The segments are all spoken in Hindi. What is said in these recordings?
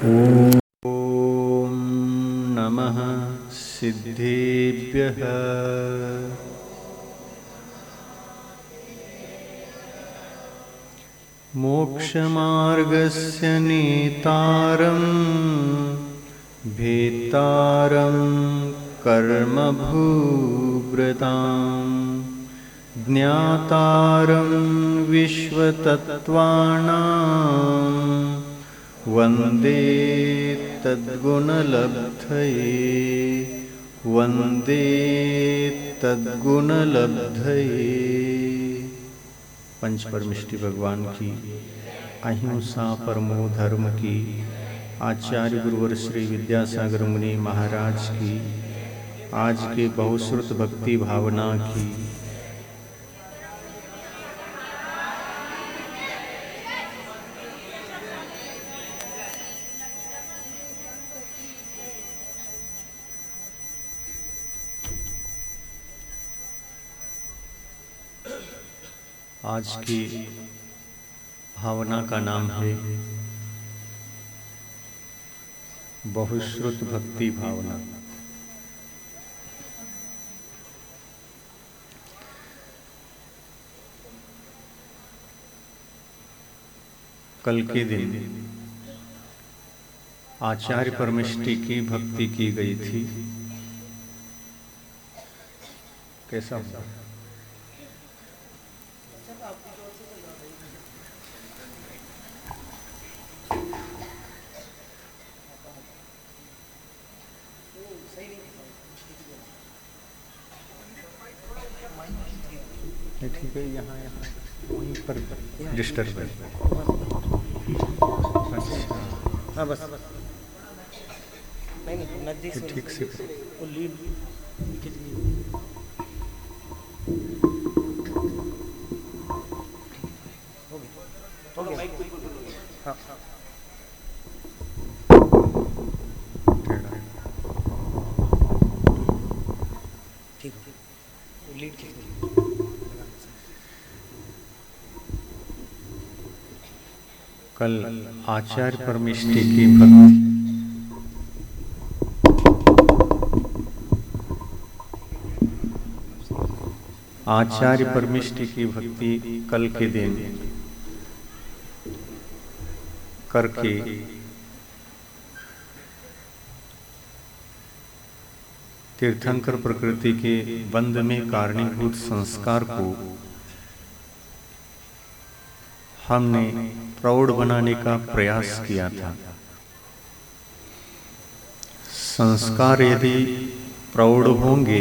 ॐ नमः सिद्धेभ्यः। मोक्षमार्गस्य नेतारं भेत्तारं कर्मभूभृतां ज्ञातारं विश्वतत्त्वानां वन्दे तद्गुणलब्धये वन्दे तद्गुणलब्धये। पंचपरमिष्टि भगवान की, अहिंसा परमो धर्म की, आचार्य गुरुवर श्री विद्यासागर मुनि महाराज की, आज के बहुश्रुत भक्ति भावना की। आज की भावना का नाम है बहुश्रुत भक्ति भावना। कल के दिन आचार्य परमिष्टि की भक्ति की गई थी। कैसा हुआ? ठीक है, यहाँ वहीं पर डिस्टर्ब है। हाँ बस नहीं नजदीक ठीक से वो लीड हो गया। हाँ ठीक है, लीड खींच। कल आचार्य परमिष्टि की भक्ति, आचार्य परमिष्टि की भक्ति कल के दिन करके तीर्थंकर प्रकृति के बंध में कारणीभूत संस्कार को हमने प्रौढ़ बनाने का प्रयास किया था। संस्कार यदि प्रौढ़ होंगे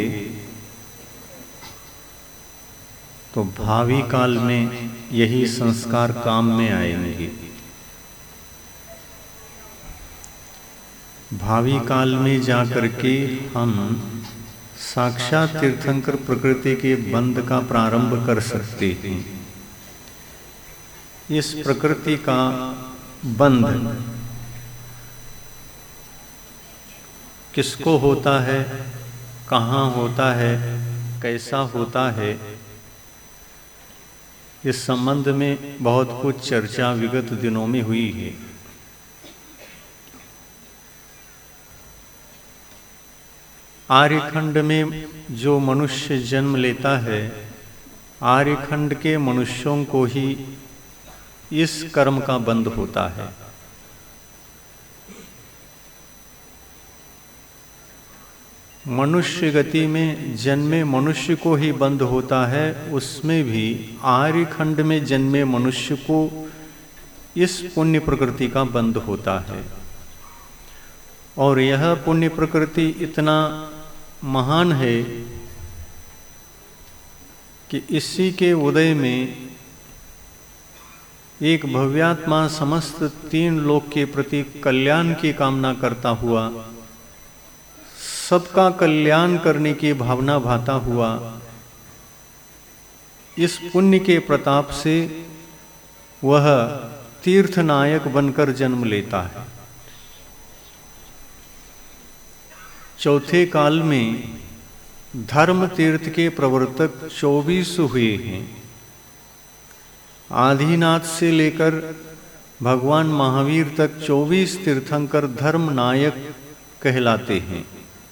तो भावी काल में यही संस्कार काम में आएंगे। भावी काल में जाकर के हम साक्षात तीर्थंकर प्रकृति के बंध का प्रारंभ कर सकते हैं। इस प्रकृति का बंध किसको होता है, कहाँ होता है, कैसा होता है, इस संबंध में बहुत कुछ चर्चा विगत दिनों में हुई है। आर्यखंड में जो मनुष्य जन्म लेता है, आर्यखंड के मनुष्यों को ही इस कर्म का बंध होता है। मनुष्य गति में जन्मे मनुष्य को ही बंध होता है, उसमें भी आर्यखंड में जन्मे मनुष्य को इस पुण्य प्रकृति का बंध होता है। और यह पुण्य प्रकृति इतना महान है कि इसी के उदय में एक भव्यात्मा समस्त तीन लोक के प्रति कल्याण की कामना करता हुआ, सबका कल्याण करने की भावना भाता हुआ, इस पुण्य के प्रताप से वह तीर्थनायक बनकर जन्म लेता है। चौथे काल में धर्म तीर्थ के प्रवर्तक 24 हुए हैं। आदिनाथ से लेकर भगवान महावीर तक 24 तीर्थंकर धर्म नायक कहलाते हैं।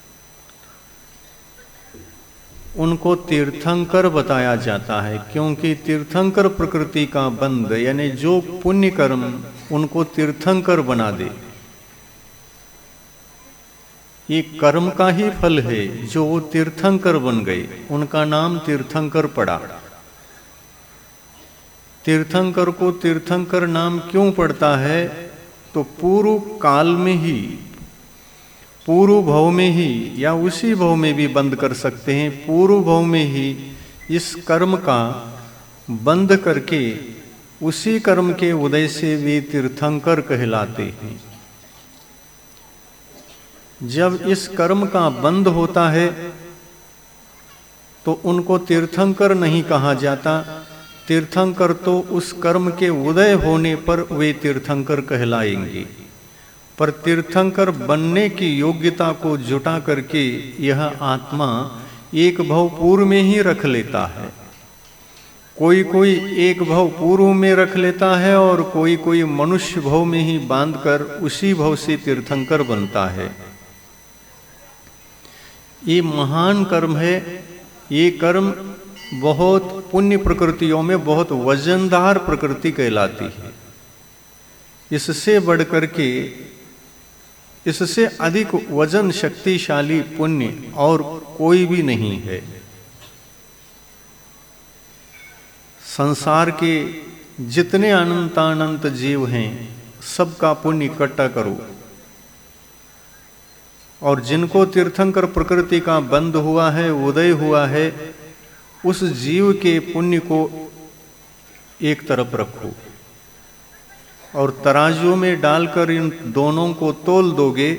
उनको तीर्थंकर बताया जाता है क्योंकि तीर्थंकर प्रकृति का बंध, यानी जो पुण्य कर्म उनको तीर्थंकर बना दे, ये कर्म का ही फल है जो वो तीर्थंकर बन गए, उनका नाम तीर्थंकर पड़ा। तीर्थंकर को तीर्थंकर नाम क्यों पड़ता है? तो पूर्व काल में ही, पूर्व भव में ही, या उसी भव में भी बंद कर सकते हैं, पूर्व भव में ही इस कर्म का बंद करके उसी कर्म के उदय से वे तीर्थंकर कहलाते हैं। जब इस कर्म का बंद होता है तो उनको तीर्थंकर नहीं कहा जाता। तीर्थंकर तो उस कर्म के उदय होने पर वे तीर्थंकर कहलाएंगे, पर तीर्थंकर बनने की योग्यता को जुटा करके यह आत्मा एक भव पूर्व में ही रख लेता है। कोई कोई एक भव पूर्व में रख लेता है और कोई कोई मनुष्य भव में ही बांधकर उसी भव से तीर्थंकर बनता है। ये महान कर्म है। ये कर्म बहुत पुण्य प्रकृतियों में बहुत वजनदार प्रकृति कहलाती है। इससे बढ़कर के, इससे अधिक वजन शक्तिशाली पुण्य और कोई भी नहीं है। संसार के जितने अनंतानंत जीव हैं सबका पुण्य इकट्ठा करो, और जिनको तीर्थंकर प्रकृति का बंध हुआ है, उदय हुआ है, उस जीव के पुण्य को एक तरफ रखो और तराजू में डालकर इन दोनों को तोल दोगे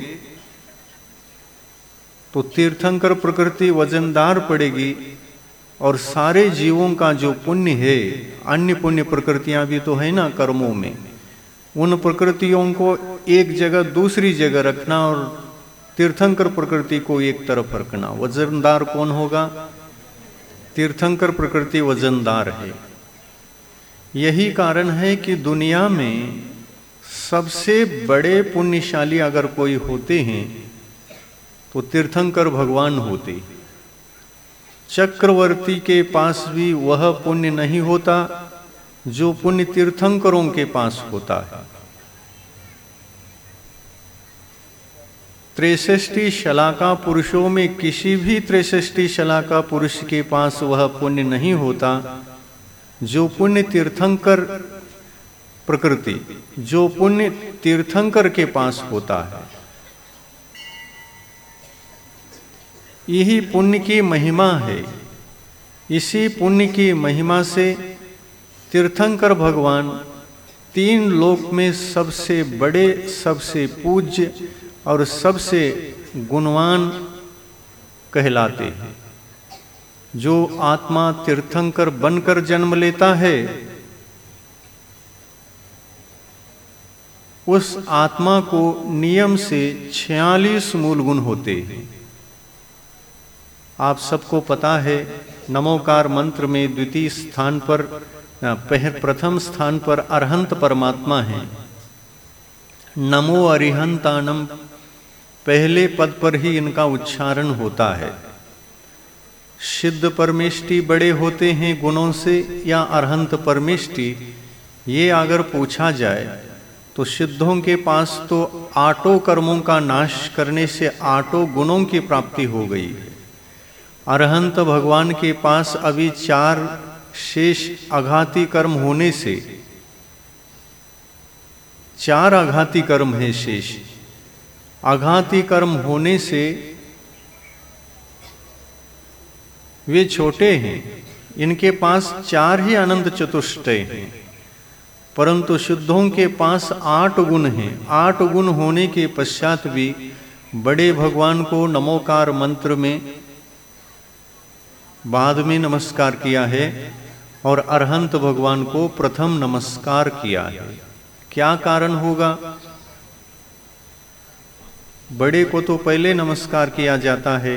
तो तीर्थंकर प्रकृति वजनदार पड़ेगी, और सारे जीवों का जो पुण्य है, अन्य पुण्य प्रकृतियां भी तो है ना कर्मों में, उन प्रकृतियों को एक जगह दूसरी जगह रखना और तीर्थंकर प्रकृति को एक तरफ रखना। वजनदार कौन होगा? तीर्थंकर प्रकृति वजनदार है। यही कारण है कि दुनिया में सबसे बड़े पुण्यशाली अगर कोई होते हैं तो तीर्थंकर भगवान होते। चक्रवर्ती के पास भी वह पुण्य नहीं होता जो पुण्य तीर्थंकरों के पास होता है। 63 शलाका पुरुषों में किसी भी 63 शलाका पुरुष के पास वह पुण्य नहीं होता जो पुण्य तीर्थंकर प्रकृति, जो पुण्य तीर्थंकर के पास होता है। यही पुण्य की महिमा है। इसी पुण्य की महिमा से तीर्थंकर भगवान 3 लोक में सबसे बड़े, सबसे पूज्य और सबसे गुणवान कहलाते हैं। जो आत्मा तीर्थंकर बनकर जन्म लेता है उस आत्मा को नियम से 46 मूल गुण होते हैं। आप सबको पता है, नमोकार मंत्र में द्वितीय स्थान पर, प्रथम स्थान पर अरहंत परमात्मा है। नमो अरिहंतानम पहले पद पर ही इनका उच्चारण होता है। सिद्ध परमेष्टि बड़े होते हैं गुणों से या अरहंत परमेष्टि, ये अगर पूछा जाए तो सिद्धों के पास तो 8 कर्मों का नाश करने से 8 गुणों की प्राप्ति हो गई। अरहंत भगवान के पास अभी 4 शेष आघाती कर्म होने से 4 आघाती कर्म है शेष। आघाती कर्म होने से वे छोटे हैं, इनके पास 4 ही अनंत चतुष्टय हैं, परंतु शुद्धों के पास 8 गुण हैं। 8 गुण होने के पश्चात भी बड़े भगवान को नमोकार मंत्र में बाद में नमस्कार किया है और अरहंत भगवान को प्रथम नमस्कार किया है। क्या कारण होगा? बड़े को तो पहले नमस्कार किया जाता है,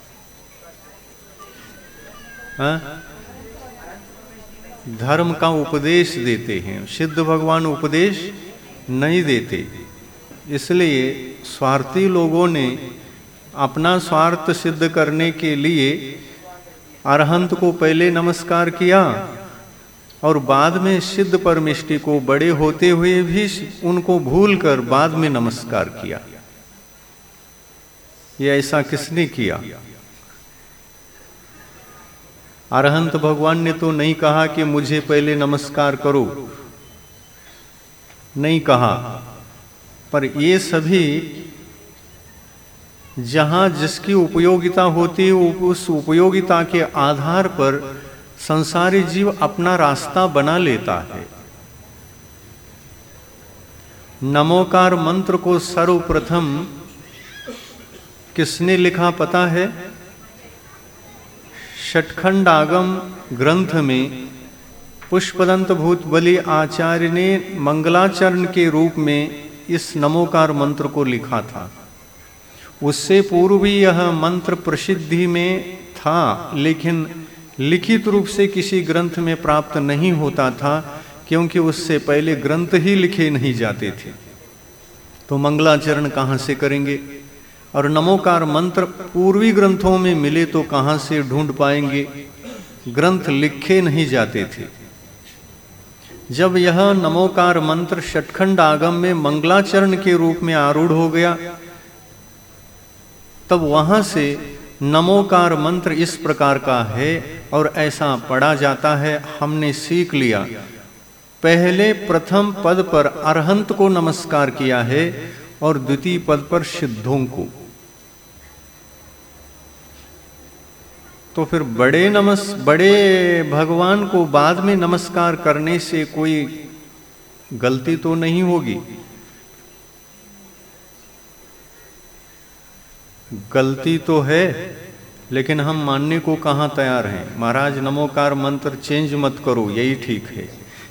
हाँ? धर्म का उपदेश देते हैं। सिद्ध भगवान उपदेश नहीं देते। इसलिए स्वार्थी लोगों ने अपना स्वार्थ सिद्ध करने के लिए अरहंत को पहले नमस्कार किया और बाद में सिद्ध परमिष्टि को बड़े होते हुए भी उनको भूलकर बाद में नमस्कार किया। ये ऐसा किसने किया? अरहंत भगवान ने तो नहीं कहा कि मुझे पहले नमस्कार करो, नहीं कहा। पर ये सभी जहां जिसकी उपयोगिता होती है उस उपयोगिता के आधार पर संसारी जीव अपना रास्ता बना लेता है। नमोकार मंत्र को सर्वप्रथम किसने लिखा पता है? षटखंड आगम ग्रंथ में पुष्पदंत भूत बलि आचार्य ने मंगलाचरण के रूप में इस नमोकार मंत्र को लिखा था। उससे पूर्व भी यह मंत्र प्रसिद्धि में था, लेकिन लिखित रूप से किसी ग्रंथ में प्राप्त नहीं होता था, क्योंकि उससे पहले ग्रंथ ही लिखे नहीं जाते थे। तो मंगलाचरण कहाँ से करेंगे? और नमोकार मंत्र पूर्वी ग्रंथों में मिले तो कहाँ से ढूंढ पाएंगे? ग्रंथ लिखे नहीं जाते थे। जब यह नमोकार मंत्र षटखंड आगम में मंगलाचरण के रूप में आरूढ़ हो गया, तब वहां से नमोकार मंत्र इस प्रकार का है और ऐसा पढ़ा जाता है। हमने सीख लिया। पहले प्रथम पद पर अरहंत को नमस्कार किया है और द्वितीय पद पर सिद्धों को। तो फिर बड़े भगवान को बाद में नमस्कार करने से कोई गलती तो नहीं होगी? गलती तो है, लेकिन हम मानने को कहाँ तैयार हैं। महाराज नमोकार मंत्र चेंज मत करो, यही ठीक है।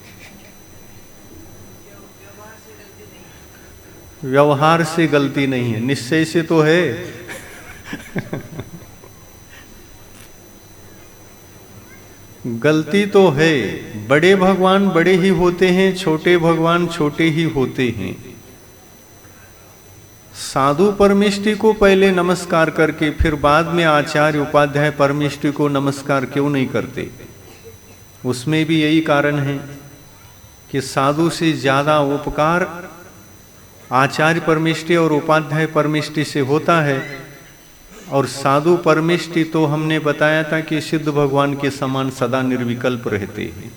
व्यवहार से गलती नहीं है, निश्चय से तो है। गलती तो है। बड़े भगवान बड़े ही होते हैं, छोटे भगवान छोटे ही होते हैं। साधु परमिष्टि को पहले नमस्कार करके फिर बाद में आचार्य उपाध्याय परमिष्टि को नमस्कार क्यों नहीं करते? उसमें भी यही कारण है कि साधु से ज्यादा उपकार आचार्य परमिष्टि और उपाध्याय परमिष्टि से होता है। और साधु परमिष्टि तो हमने बताया था कि सिद्ध भगवान के समान सदा निर्विकल्प रहते हैं,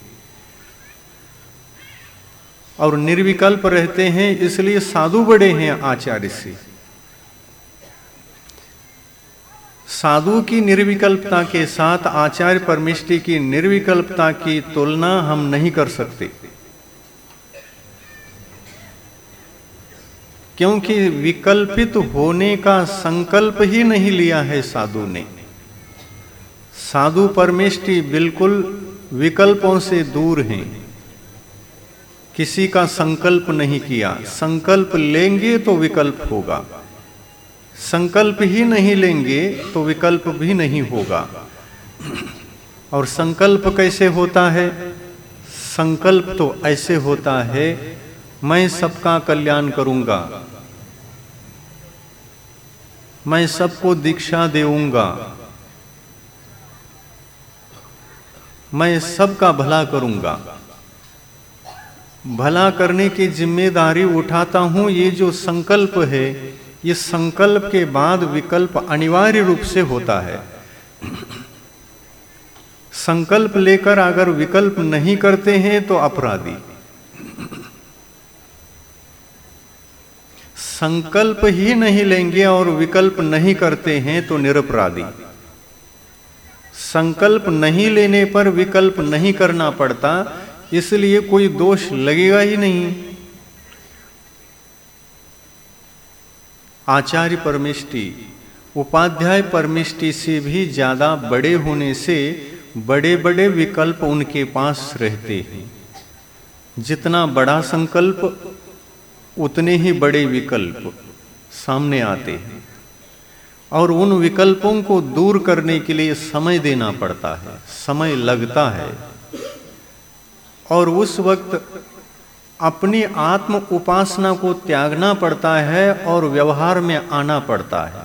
और निर्विकल्प रहते हैं इसलिए साधु बड़े हैं आचार्य से। साधु की निर्विकल्पता के साथ आचार्य परमिष्टि की निर्विकल्पता की तुलना हम नहीं कर सकते, क्योंकि विकल्पित होने का संकल्प ही नहीं लिया है साधु ने। साधु परमिष्टि बिल्कुल विकल्पों से दूर हैं, किसी का संकल्प नहीं किया। संकल्प लेंगे तो विकल्प होगा, संकल्प ही नहीं लेंगे तो विकल्प भी नहीं होगा। और संकल्प कैसे होता है? संकल्प तो ऐसे होता है, मैं सबका कल्याण करूंगा, मैं सबको दीक्षा देऊंगा, मैं सबका भला करूंगा, भला करने की जिम्मेदारी उठाता हूं। ये जो संकल्प है, ये संकल्प के बाद विकल्प अनिवार्य रूप से होता है। संकल्प लेकर अगर विकल्प नहीं करते हैं तो अपराधी, संकल्प ही नहीं लेंगे और विकल्प नहीं करते हैं तो निरपराधी। संकल्प नहीं लेने पर विकल्प नहीं करना पड़ता, इसलिए कोई दोष लगेगा ही नहीं। आचार्य परमिष्टि उपाध्याय परमिष्टि से भी ज्यादा बड़े होने से बड़े बड़े विकल्प उनके पास रहते हैं। जितना बड़ा संकल्प उतने ही बड़े विकल्प सामने आते हैं, और उन विकल्पों को दूर करने के लिए समय देना पड़ता है, समय लगता है। और उस वक्त अपनी आत्म उपासना को त्यागना पड़ता है और व्यवहार में आना पड़ता है।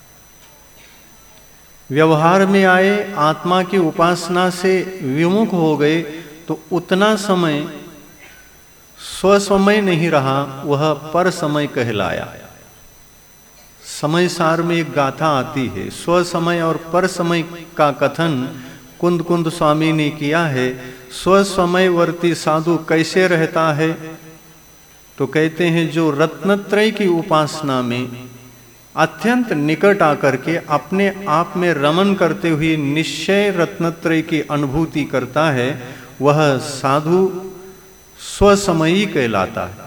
व्यवहार में आए, आत्मा की उपासना से विमुख हो गए तो उतना समय स्वसमय नहीं रहा, वह पर समय कहलाया। समय सार में एक गाथा आती है, स्वसमय और पर समय का कथन कुंद कुंद स्वामी ने किया है। स्वसमयवर्ती साधु कैसे रहता है? तो कहते हैं जो रत्नत्रय की उपासना में अत्यंत निकट आकर के अपने आप में रमन करते हुए निश्चय रत्नत्रय की अनुभूति करता है, वह साधु स्वसमयी कहलाता है।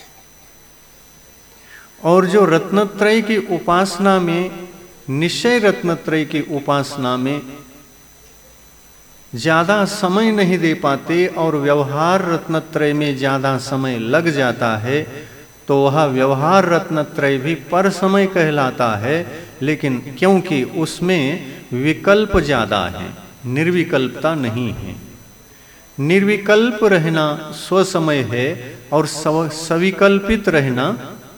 और जो रत्नत्रय की उपासना में, निश्चय रत्नत्रय की उपासना में ज्यादा समय नहीं दे पाते और व्यवहार रत्नत्रय में ज्यादा समय लग जाता है, तो वह व्यवहार रत्नत्रय भी पर समय कहलाता है। लेकिन क्योंकि उसमें विकल्प ज्यादा है, निर्विकल्पता नहीं है। निर्विकल्प रहना स्वसमय है और सविकल्पित रहना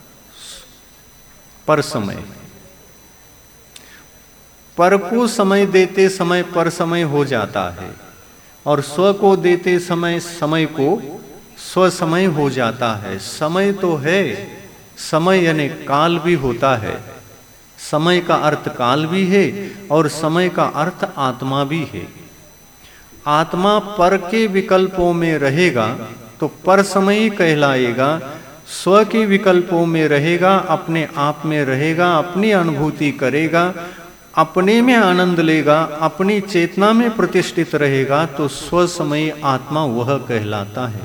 पर समय। पर को समय देते समय पर समय हो जाता है और स्व को देते समय समय को स्व समय हो जाता है। समय तो है, समय यानी काल भी होता है। समय का अर्थ काल भी है और समय का अर्थ आत्मा भी है। आत्मा पर के विकल्पों में रहेगा तो पर समय कहलाएगा, स्व के विकल्पों में रहेगा, अपने आप में रहेगा, अपनी अनुभूति करेगा, अपने में आनंद लेगा, अपनी चेतना में प्रतिष्ठित रहेगा, तो स्वसमयी आत्मा वह कहलाता है।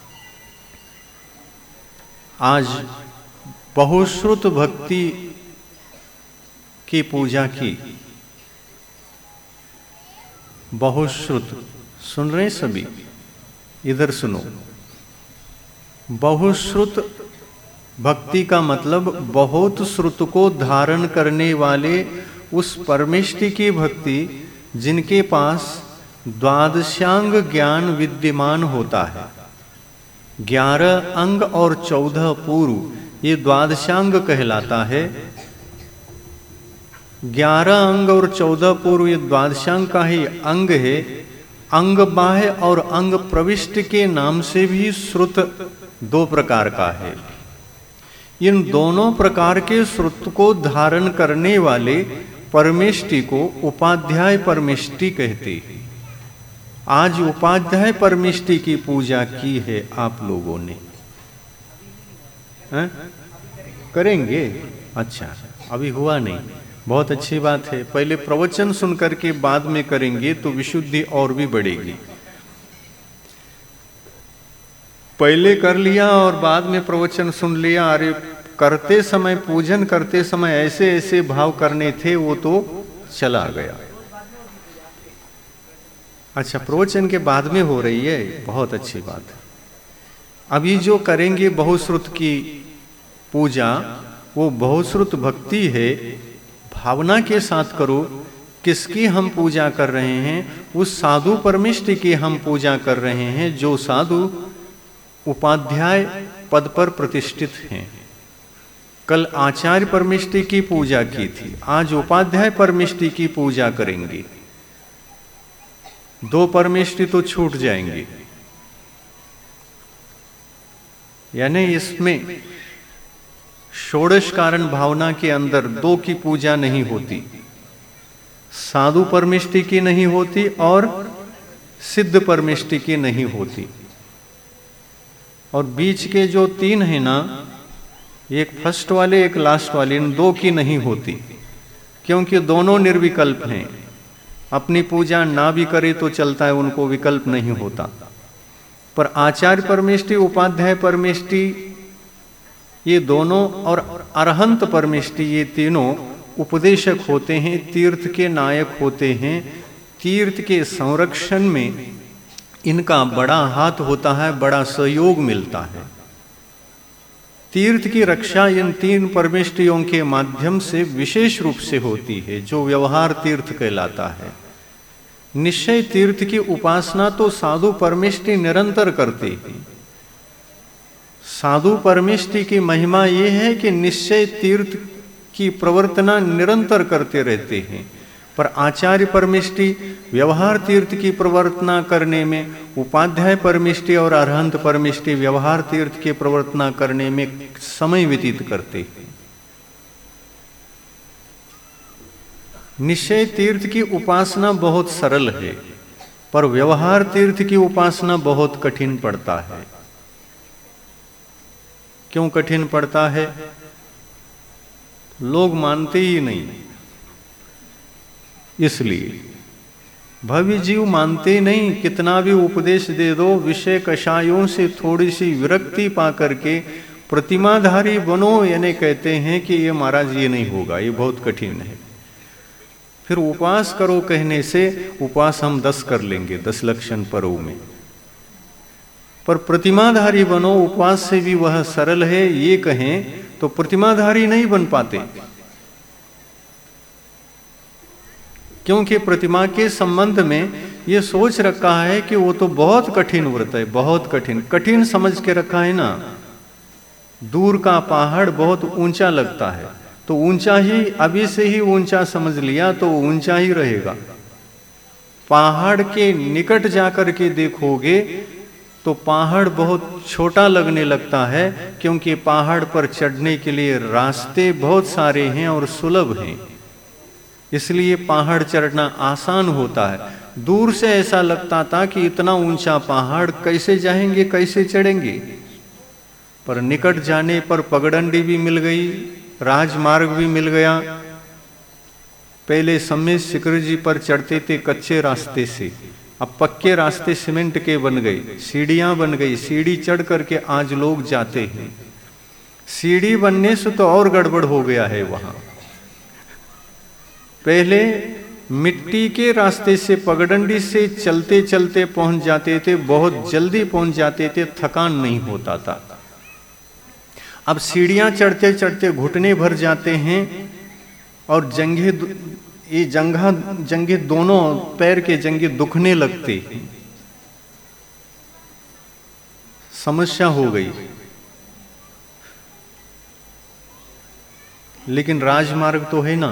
आज बहुश्रुत भक्ति की पूजा की। बहुश्रुत सुन रहे सभी? इधर सुनो। बहुश्रुत भक्ति का मतलब बहुत श्रुत को धारण करने वाले उस परमेष्टि की भक्ति जिनके पास द्वादशांग ज्ञान विद्यमान होता है। 11 अंग और 14 पूर्व ये द्वादशांग कहलाता है। 11 अंग और 14 पूर्व ये द्वादशांग का ही अंग है। अंग बाह्य और अंग प्रविष्ट के नाम से भी श्रुत 2 प्रकार का है। इन दोनों प्रकार के श्रुत को धारण करने वाले परमेष्टि को उपाध्याय परमेष्टि कहते हैं। आज उपाध्याय परमेष्टि की पूजा की है आप लोगों ने, हैं? करेंगे? अच्छा, अभी हुआ नहीं, बहुत अच्छी बात है। पहले प्रवचन सुन करके बाद में करेंगे तो विशुद्धि और भी बढ़ेगी। पहले कर लिया और बाद में प्रवचन सुन लिया, अरे करते समय, पूजन करते समय ऐसे ऐसे भाव करने थे, वो तो चला गया। अच्छा, प्रवचन के बाद में हो रही है, बहुत अच्छी बात है। अभी जो करेंगे बहुश्रुत की पूजा, वो बहुश्रुत भक्ति है। भावना के साथ करो। किसकी हम पूजा कर रहे हैं? उस साधु परमेष्टि की हम पूजा कर रहे हैं जो साधु उपाध्याय पद पर प्रतिष्ठित हैं। कल आचार्य परमेष्टि की पूजा की थी, आज उपाध्याय परमेष्टि की पूजा करेंगे। 2 परमेष्टि तो छूट जाएंगे। यानी इसमें षोडश कारण भावना के अंदर 2 की पूजा नहीं होती। साधु परमेष्टि की नहीं होती और सिद्ध परमेष्टि की नहीं होती। और बीच के जो 3 है ना, एक फर्स्ट वाले एक लास्ट वाले, इन 2 की नहीं होती, क्योंकि दोनों निर्विकल्प हैं। अपनी पूजा ना भी करे तो चलता है, उनको विकल्प नहीं होता। पर आचार्य परमेष्टि, उपाध्याय परमेष्टि, ये दोनों और अरहंत परमेष्टि, ये तीनों उपदेशक होते हैं, तीर्थ के नायक होते हैं। तीर्थ के संरक्षण में इनका बड़ा हाथ होता है, बड़ा सहयोग मिलता है। तीर्थ की रक्षा इन 3 परमेष्टियों के माध्यम से विशेष रूप से होती है, जो व्यवहार तीर्थ कहलाता है। निश्चय तीर्थ की उपासना तो साधु परमेष्टि निरंतर करते हैं। साधु परमिष्टि की महिमा ये है कि निश्चय तीर्थ की प्रवर्तना निरंतर करते रहते हैं, पर आचार्य परमिष्टि व्यवहार तीर्थ की प्रवर्तना करने में, उपाध्याय परमिष्टि और अरहंत परमिष्टि व्यवहार तीर्थ की प्रवर्तना करने में समय व्यतीत करते हैं। निश्चय तीर्थ की उपासना बहुत सरल है, पर व्यवहार तीर्थ की उपासना बहुत कठिन पड़ता है। क्यों कठिन पड़ता है? लोग मानते ही नहीं, इसलिए भव्य जीव मानते नहीं। कितना भी उपदेश दे दो, विषय कषायों से थोड़ी सी विरक्ति पा करके प्रतिमाधारी बनो, यानी कहते हैं कि ये महाराज ये नहीं होगा, ये बहुत कठिन है। फिर उपवास करो कहने से उपवास हम 10 कर लेंगे 10 लक्षण पर्व में, पर प्रतिमाधारी बनो उपवास से भी वह सरल है ये कहें तो प्रतिमाधारी नहीं बन पाते, क्योंकि प्रतिमा के संबंध में ये सोच रखा है कि वो तो बहुत कठिन व्रत है, बहुत कठिन। कठिन समझ के रखा है ना। दूर का पहाड़ बहुत ऊंचा लगता है तो ऊंचा ही, अभी से ही ऊंचा समझ लिया तो ऊंचा ही रहेगा। पहाड़ के निकट जाकर के देखोगे तो पहाड़ बहुत छोटा लगने लगता है, क्योंकि पहाड़ पर चढ़ने के लिए रास्ते बहुत सारे हैं और सुलभ हैं, इसलिए पहाड़ चढ़ना आसान होता है। दूर से ऐसा लगता था कि इतना ऊंचा पहाड़ कैसे जाएंगे, कैसे चढ़ेंगे, पर निकट जाने पर पगडंडी भी मिल गई, राजमार्ग भी मिल गया। पहले समय शिखर जी पर चढ़ते थे कच्चे रास्ते से, अब पक्के रास्ते सीमेंट के बन गए, सीढ़ियां बन गई, सीढ़ी चढ़ करके आज लोग जाते हैं। सीढ़ी बनने से तो और गड़बड़ हो गया है वहां। पहले मिट्टी के रास्ते से पगडंडी से चलते चलते पहुंच जाते थे, बहुत जल्दी पहुंच जाते थे, थकान नहीं होता था। अब सीढ़ियां चढ़ते चढ़ते घुटने भर जाते हैं और जंघे दोनों पैर के जंघे दुखने लगते हैं, समस्या हो गई। लेकिन राजमार्ग तो है ना,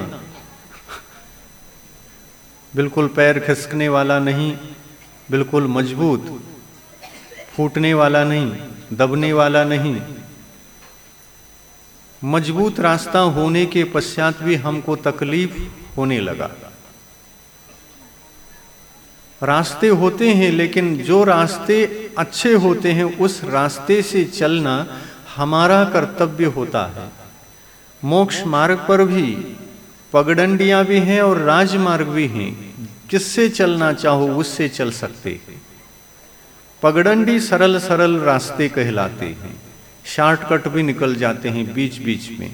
बिल्कुल पैर खिसकने वाला नहीं, बिल्कुल मजबूत, फूटने वाला नहीं, दबने वाला नहीं। मजबूत रास्ता होने के पश्चात भी हमको तकलीफ होने लगा। रास्ते होते हैं, लेकिन जो रास्ते अच्छे होते हैं उस रास्ते से चलना हमारा कर्तव्य होता है। मोक्ष मार्ग पर भी पगडंडियां भी हैं और राजमार्ग भी हैं, किससे चलना चाहो उससे चल सकते हैं। पगडंडी सरल सरल रास्ते कहलाते हैं, शॉर्टकट भी निकल जाते हैं बीच बीच में,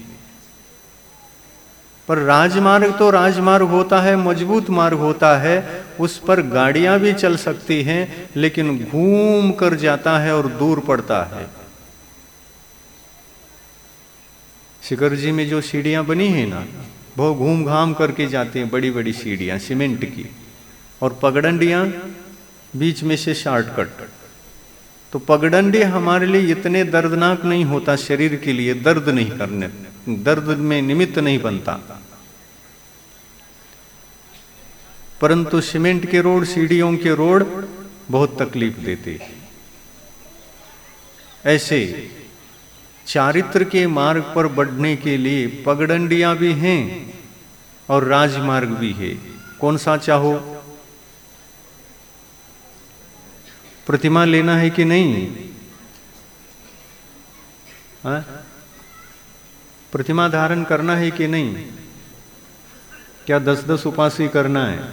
पर राजमार्ग तो राजमार्ग होता है, मजबूत मार्ग होता है, उस पर गाड़ियां भी चल सकती हैं, लेकिन घूम कर जाता है और दूर पड़ता है। शिखर जी में जो सीढ़ियां बनी है ना, वो घूम घाम करके जाते हैं, बड़ी बड़ी सीढ़ियां सीमेंट की, और पगडंडियां बीच में से शॉर्टकट। तो पगडंडी हमारे लिए इतने दर्दनाक नहीं होता, शरीर के लिए दर्द नहीं करने, दर्द में निमित्त नहीं बनता, परंतु सीमेंट के रोड, सीढ़ियों के रोड बहुत तकलीफ देते। ऐसे चारित्र के मार्ग पर बढ़ने के लिए पगडंडियां भी हैं और राजमार्ग भी है। कौन सा चाहो? प्रतिमा लेना है कि नहीं? हाँ? प्रतिमा धारण करना है कि नहीं? क्या 10-10 उपास ही करना है?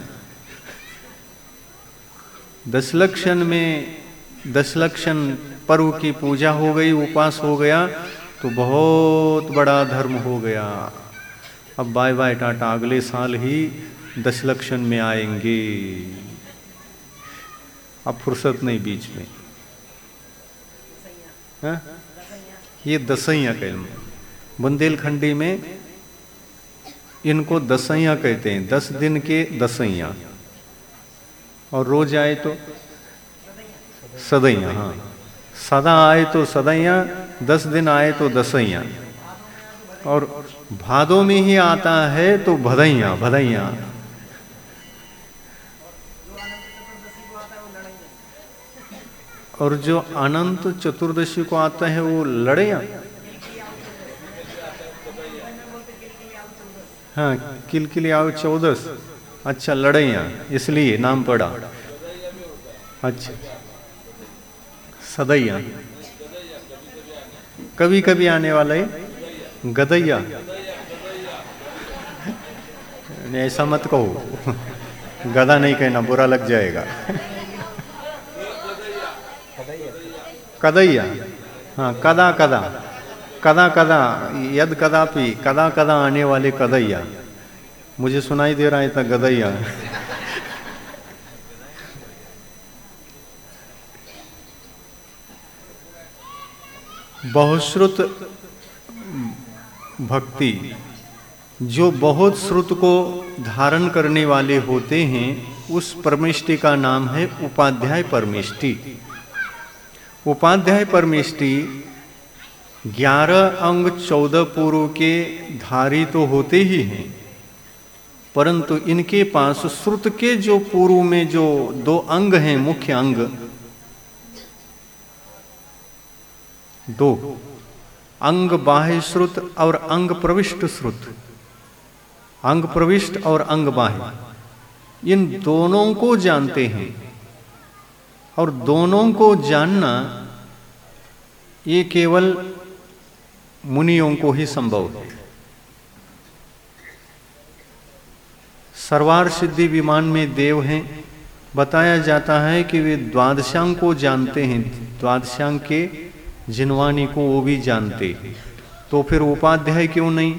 10 लक्षण में 10 लक्षण पर्व की पूजा हो गई, उपास हो गया तो बहुत बड़ा धर्म हो गया। अब बाय बाय टाटा, अगले साल ही 10 लक्षण में आएंगे, अब फुर्सत नहीं बीच में। हाँ? ये दसैया कहते, बुंदेलखंडी में इनको दसैया कहते हैं, 10 दिन के दसैया, और रोज आए तो सदैया। हाँ, सदा आए तो सदैया, 10 दिन आए तो दसैया, और भादों में ही आता है तो भदैया भदैया। और जो अनंत चतुर्दशी को आता है वो लड़ैया। हाँ, किलकिलियाऊ 14, अच्छा लड़ैया, इसलिए नाम पड़ा। अच्छा, सदैया कभी कभी आने वाला है गदैया। ऐसा मत कहो, गधा नहीं कहना, बुरा लग जाएगा। कदैया, हाँ, कदा कदा कदा कदा, यद कदापि, कदा कदा आने वाले कदैया। मुझे सुनाई दे रहा है था गदैया। बहुश्रुत भक्ति, जो बहुत श्रुत को धारण करने वाले होते हैं, उस परमेष्टि का नाम है उपाध्याय परमेष्टि। उपाध्याय परमेष्टि 11 अंग 14 पूर्व के धारी तो होते ही हैं, परंतु इनके पास श्रुत के जो पूर्व में जो 2 अंग हैं, मुख्य अंग 2 अंग, बाह्य श्रुत और अंग प्रविष्ट श्रुत, अंग प्रविष्ट और अंग बाह्य, इन दोनों को जानते हैं। और दोनों को जानना ये केवल मुनियों को ही संभव है। सर्वार सिद्धि विमान में देव हैं, बताया जाता है कि वे द्वादशांग को जानते हैं, द्वादशांग के जिनवानी को वो भी जानते हैं। तो फिर उपाध्याय क्यों नहीं?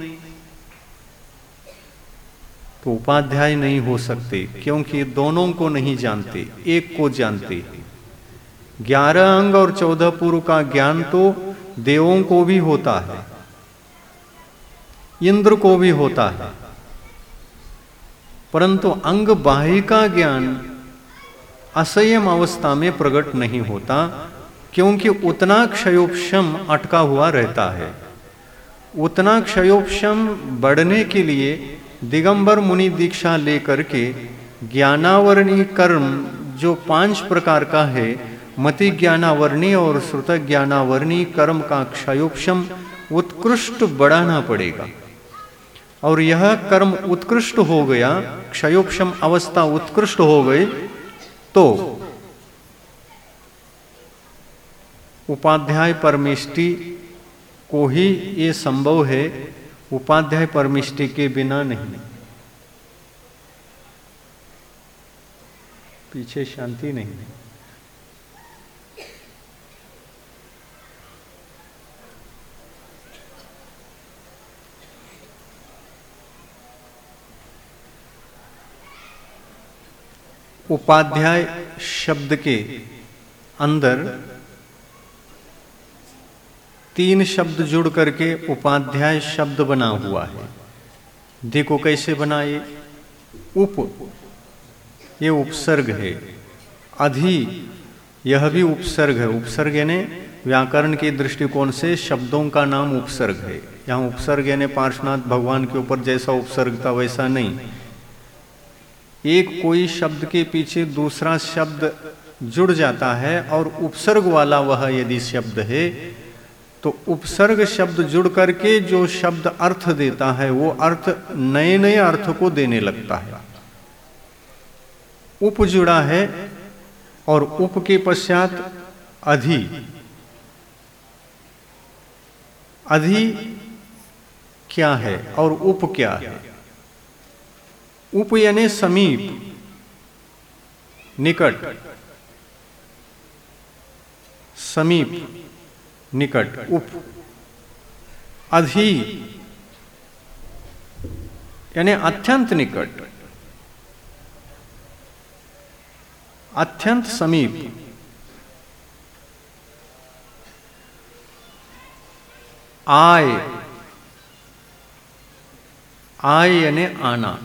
तो उपाध्याय नहीं हो सकते, क्योंकि दोनों को नहीं जानते, एक को जानते। 11 अंग और 14 पूर्व का ज्ञान तो देवों को भी होता है, इंद्र को भी होता है, परंतु अंग बाह्य का ज्ञान असंयम अवस्था में प्रकट नहीं होता, क्योंकि उतना क्षयोपशम अटका हुआ रहता है। उतना क्षयोपशम बढ़ने के लिए दिगंबर मुनि दीक्षा लेकर के ज्ञानावरणी कर्म जो 5 प्रकार का है, मति ज्ञानावरणी और श्रुत ज्ञानावरणी कर्म का क्षयोपशम उत्कृष्ट बढ़ाना पड़ेगा। और यह कर्म उत्कृष्ट हो गया, क्षयोपशम अवस्था उत्कृष्ट हो गई, तो उपाध्याय परमेष्टि को ही ये संभव है, उपाध्याय परमेष्टि के बिना नहीं। पीछे शांति नहीं। उपाध्याय शब्द के अंदर 3 शब्द जुड़ करके उपाध्याय शब्द बना हुआ है। देखो कैसे बना ये। उप, ये उपसर्ग है। अधि, यह भी उपसर्ग है। उपसर्ग यानी व्याकरण के दृष्टिकोण से शब्दों का नाम उपसर्ग है। यहाँ उपसर्ग यानी पार्श्वनाथ भगवान के ऊपर जैसा उपसर्ग था वैसा नहीं। एक कोई शब्द के पीछे दूसरा शब्द जुड़ जाता है और उपसर्ग वाला वह यदि शब्द है, तो उपसर्ग शब्द जुड़ करके जो शब्द अर्थ देता है वो अर्थ नए नए अर्थ को देने लगता है। उप जुड़ा है और उप के पश्चात अधि। अधि क्या है और उप क्या है? उप यानी समीप, निकट, समीप, निकट, उप। अधि यानी अत्यंत निकट, अत्यंत समीप। आय, आय यानी आना।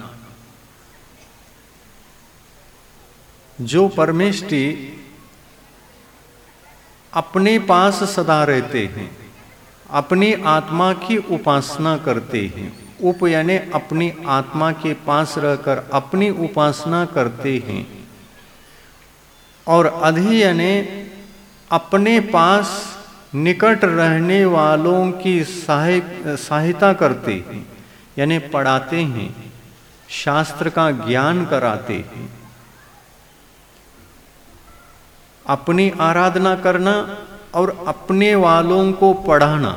जो परमेष्टि अपने पास सदा रहते हैं, अपनी आत्मा की उपासना करते हैं। उप यानी अपनी आत्मा के पास रहकर अपनी उपासना करते हैं, और अधि यानी अपने पास निकट रहने वालों की सहायता करते हैं, यानी पढ़ाते हैं, शास्त्र का ज्ञान कराते हैं। अपनी आराधना करना और अपने वालों को पढ़ाना,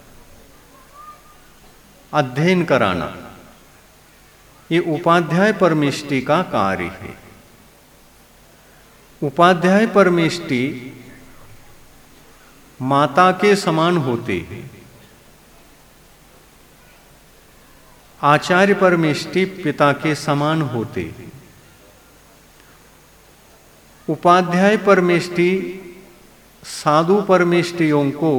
अध्ययन कराना, ये उपाध्याय परमेष्टि का कार्य है। उपाध्याय परमेष्टि माता के समान होते हैं। आचार्य परमेष्टि पिता के समान होते हैं। उपाध्याय परमेष्टि साधु परमेष्टियों को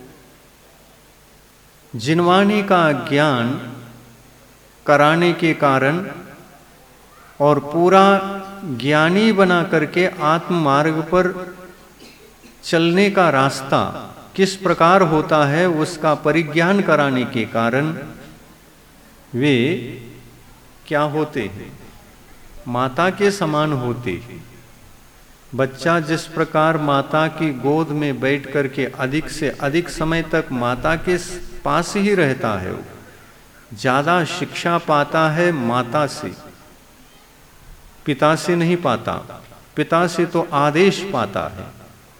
जिनवाणी का ज्ञान कराने के कारण और पूरा ज्ञानी बना करके आत्म मार्ग पर चलने का रास्ता किस प्रकार होता है उसका परिज्ञान कराने के कारण वे क्या होते हैं? माता के समान होते हैं। बच्चा जिस प्रकार माता की गोद में बैठ करके अधिक से अधिक समय तक माता के पास ही रहता है, ज्यादा शिक्षा पाता है माता से, पिता से नहीं पाता। पिता से तो आदेश पाता है,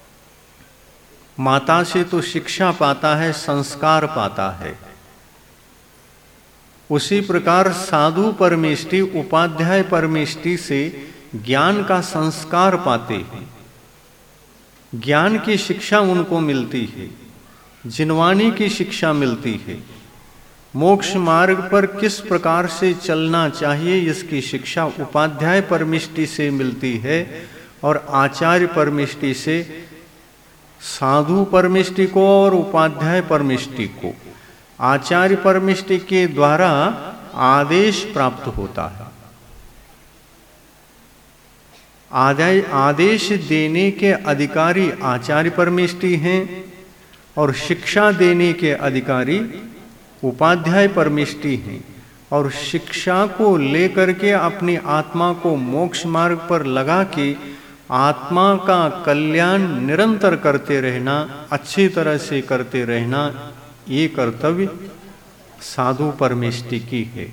माता से तो शिक्षा पाता है, संस्कार पाता है। उसी प्रकार साधु परमेष्टि उपाध्याय परमेष्टि से ज्ञान का संस्कार पाते हैं, ज्ञान की शिक्षा उनको मिलती है, जिनवाणी की शिक्षा मिलती है। मोक्ष मार्ग पर किस प्रकार से चलना चाहिए इसकी शिक्षा उपाध्याय परमेष्टि से मिलती है, और आचार्य परमेष्टि से साधु परमेष्टि को और उपाध्याय परमेष्टि को आचार्य परमेष्टि के द्वारा आदेश प्राप्त होता है। आदेश देने के अधिकारी आचार्य परमेष्टि हैं और शिक्षा देने के अधिकारी उपाध्याय परमेष्टि हैं। और शिक्षा को लेकर के अपनी आत्मा को मोक्ष मार्ग पर लगा के आत्मा का कल्याण निरंतर करते रहना, अच्छी तरह से करते रहना, ये कर्तव्य साधु परमेष्टि की है।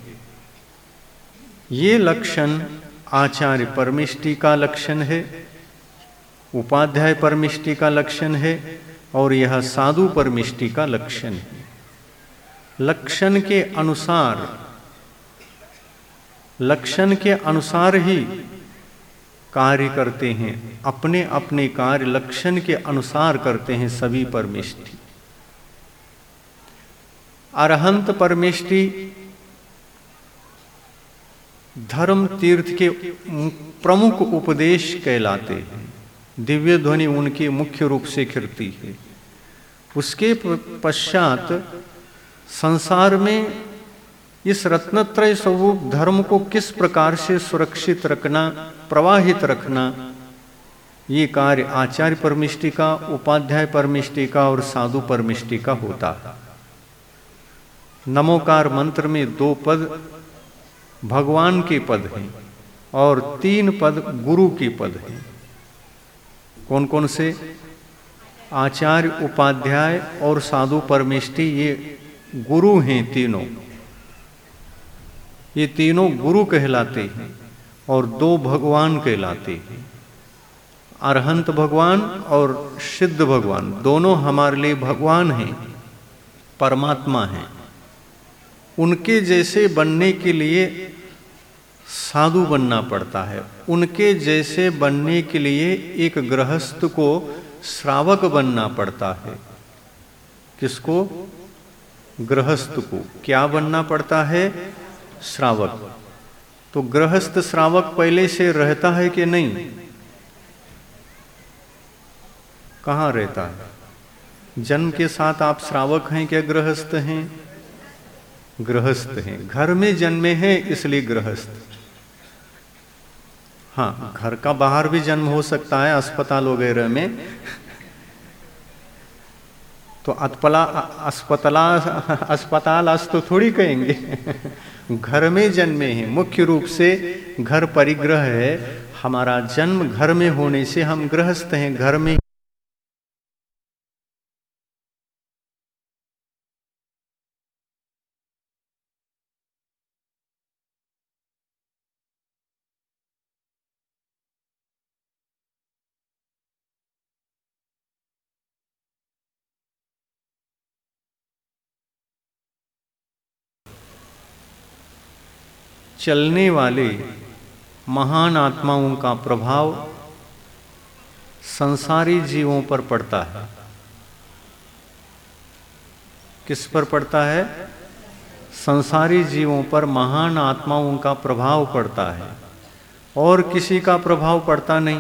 ये लक्षण आचार्य परमेष्टि का लक्षण है, उपाध्याय परमेष्टि का लक्षण है, और यह साधु परमेष्टि का लक्षण है। लक्षण के अनुसार ही कार्य करते हैं, अपने अपने कार्य लक्षण के अनुसार करते हैं सभी परमेष्टि। अरहंत परमेष्टि धर्म तीर्थ के प्रमुख उपदेश कहलाते हैं। दिव्य ध्वनि उनकी मुख्य रूप से खिरती है। उसके पश्चात संसार में इस रत्नत्रय स्वरूप धर्म को किस प्रकार से सुरक्षित रखना, प्रवाहित रखना, ये कार्य आचार्य परमेष्टि का, उपाध्याय परमेष्टि का और साधु परमेष्टि का होता है। नमोकार मंत्र में 2 पद भगवान के पद हैं और 3 पद गुरु के पद हैं। कौन कौन से? आचार्य, उपाध्याय और साधु परमेष्टि, ये गुरु हैं तीनों। ये तीनों गुरु कहलाते हैं और 2 भगवान कहलाते हैं। अरहंत भगवान और सिद्ध भगवान दोनों हमारे लिए भगवान हैं, परमात्मा हैं। उनके जैसे बनने के लिए साधु बनना पड़ता है। उनके जैसे बनने के लिए एक गृहस्थ को श्रावक बनना पड़ता है। किसको? गृहस्थ को। क्या बनना पड़ता है? श्रावक। तो गृहस्थ श्रावक पहले से रहता है कि नहीं? कहाँ रहता है? जन्म के साथ आप श्रावक हैं क्या गृहस्थ हैं? गृहस्थ हैं। घर में जन्मे हैं इसलिए गृहस्थ। हाँ, घर का बाहर भी जन्म हो सकता है, अस्पताल वगैरह में। तो अस्पताल आज तो थोड़ी कहेंगे। घर में जन्मे हैं, मुख्य रूप से घर परिग्रह है। हमारा जन्म घर में होने से हम गृहस्थ हैं, घर में। चलने वाले महान आत्माओं का प्रभाव संसारी जीवों पर पड़ता है। किस पर पड़ता है? संसारी जीवों पर महान आत्माओं का प्रभाव पड़ता है, और किसी का प्रभाव पड़ता नहीं।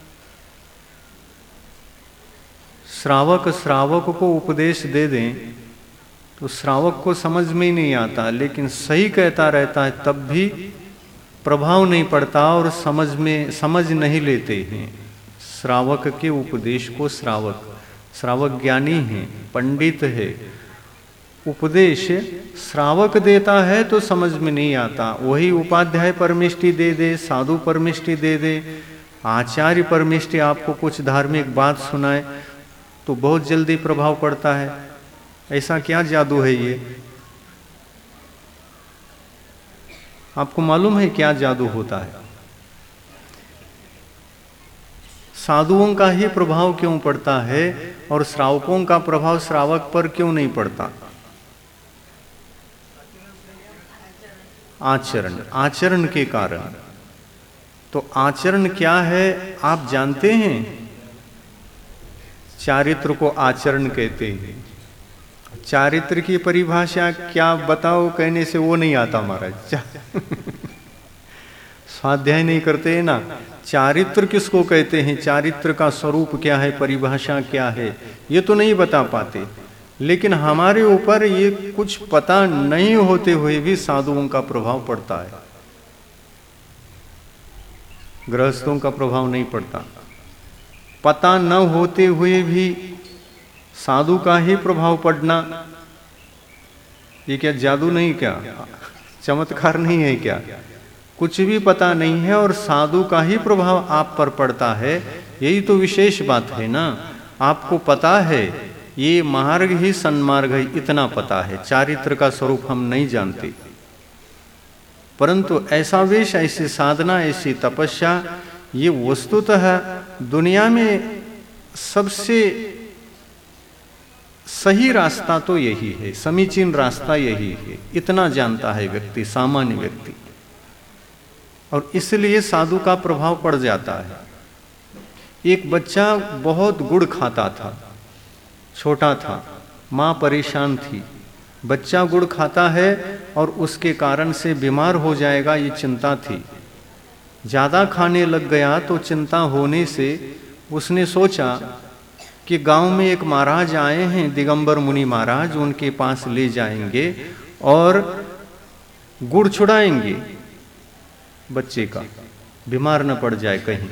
श्रावक को उपदेश दे दें तो श्रावक को समझ में ही नहीं आता, लेकिन सही कहता रहता है तब भी प्रभाव नहीं पड़ता और समझ नहीं लेते हैं श्रावक के उपदेश को। श्रावक ज्ञानी है, पंडित है, उपदेश श्रावक देता है तो समझ में नहीं आता। वही उपाध्याय परमिष्टि दे दे, साधु परमिष्टि दे दे, आचार्य परमिष्टि आपको कुछ धार्मिक बात सुनाए तो बहुत जल्दी प्रभाव पड़ता है। ऐसा क्या जादू है ये? आपको मालूम है क्या जादू होता है? साधुओं का ही प्रभाव क्यों पड़ता है और श्रावकों का प्रभाव श्रावक पर क्यों नहीं पड़ता? आचरण के कारण। तो आचरण क्या है आप जानते हैं? चारित्र को आचरण कहते हैं। चारित्र की परिभाषा क्या बताओ कहने से वो नहीं आता महाराज। स्वाध्याय नहीं करते हैं ना। चारित्र किसको कहते हैं, चारित्र का स्वरूप क्या है, परिभाषा क्या है, ये तो नहीं बता पाते। लेकिन हमारे ऊपर ये कुछ पता नहीं होते हुए भी साधुओं का प्रभाव पड़ता है, गृहस्थों का प्रभाव नहीं पड़ता। पता न होते हुए भी साधु का ही प्रभाव पड़ना, ये क्या जादू नहीं, क्या चमत्कार नहीं है क्या? कुछ भी पता नहीं है और साधु का ही प्रभाव आप पर पड़ता है। यही तो विशेष बात है ना। आपको पता है ये मार्ग ही सन्मार्ग है, इतना पता है। चारित्र का स्वरूप हम नहीं जानते, परंतु ऐसा वेश, ऐसी साधना, ऐसी तपस्या, ये वस्तुतः दुनिया में सबसे सही रास्ता तो यही है, समीचीन रास्ता यही है। इतना जानता है व्यक्ति, सामान्य व्यक्ति, और इसलिए साधु का प्रभाव पड़ जाता है। एक बच्चा बहुत गुड़ खाता था, छोटा था, माँ परेशान थी। बच्चा गुड़ खाता है और उसके कारण से बीमार हो जाएगा, ये चिंता थी। ज़्यादा खाने लग गया तो चिंता होने से उसने सोचा कि गांव में एक महाराज आए हैं, दिगंबर मुनि महाराज, उनके पास ले जाएंगे और गुड़ छुड़ाएंगे बच्चे का, बीमार न पड़ जाए कहीं।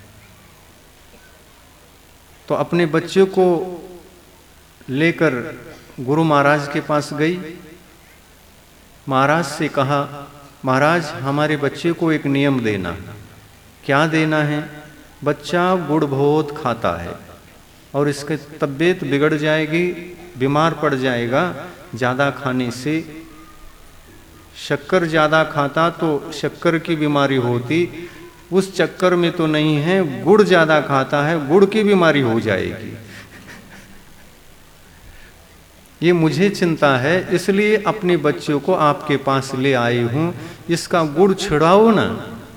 तो अपने बच्चे को लेकर गुरु महाराज के पास गई। महाराज से कहा, महाराज हमारे बच्चे को एक नियम देना। क्या देना है? बच्चा गुड़ बहुत खाता है और इसकी तबीयत बिगड़ जाएगी, बीमार पड़ जाएगा ज़्यादा खाने से। शक्कर ज़्यादा खाता तो शक्कर की बीमारी होती, उस चक्कर में तो नहीं है। गुड़ ज़्यादा खाता है, गुड़ की बीमारी हो जाएगी। ये मुझे चिंता है, इसलिए अपने बच्चों को आपके पास ले आई हूँ, इसका गुड़ छिड़ाओ ना।